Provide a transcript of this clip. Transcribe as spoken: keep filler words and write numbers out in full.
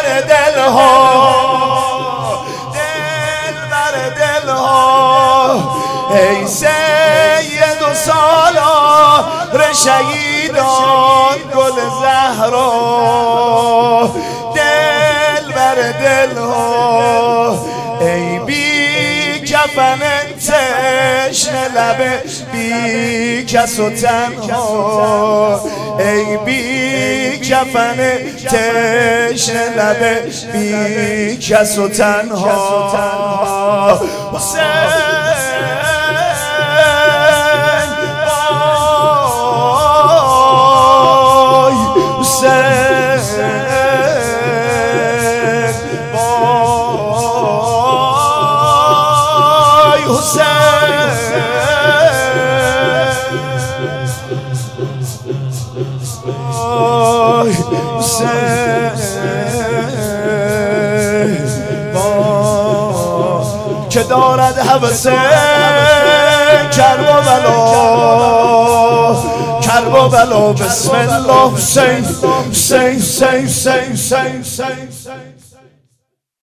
بر دلها، دل بر دلها. ای سید و سالار شهیدان گل زهرا، دل بر دلها. ای بی کفن تشنه لب بی کس و تنها، ای بی کفن تشنه لب بی کس و تنها. حسین که دارد هوس کرب و بلا، کرب و بلا. بسم الله. حسین حسین حسین حسین حسین.